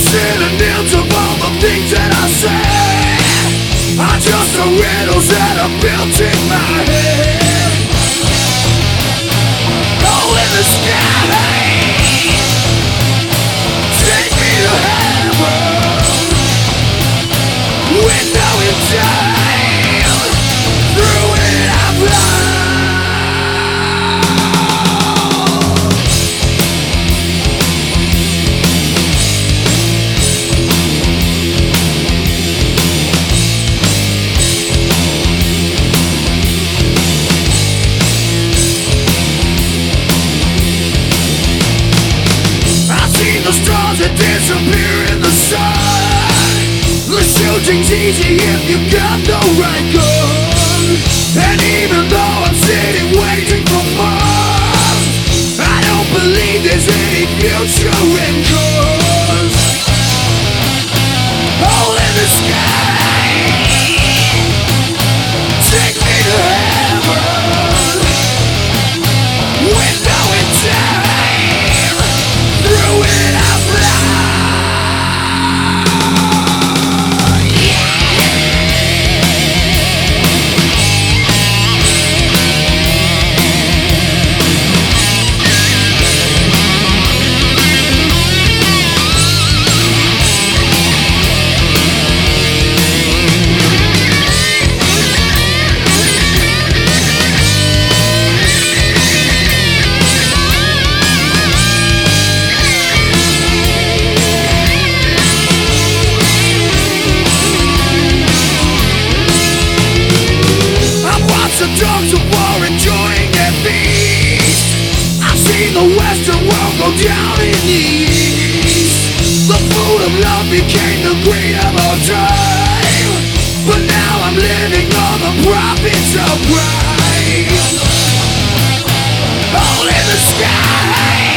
synonyms of all the things that I say are just the riddles that are built in my head. Oh, in the sky, take me to heaven. Window in time, through it I fly. The stars that disappear in the sun. The shooting's easy if you got the right gun. And even though I'm sitting waiting for Mars, I don't believe there's any future in cars. Hole in the sky, take me to heaven. Window in time, through it I fly. The dogs of war enjoying their feast. I've seen the western world go down in the east. The food of love became the greed of our time, but now I'm living on the profits of crime. All in the sky,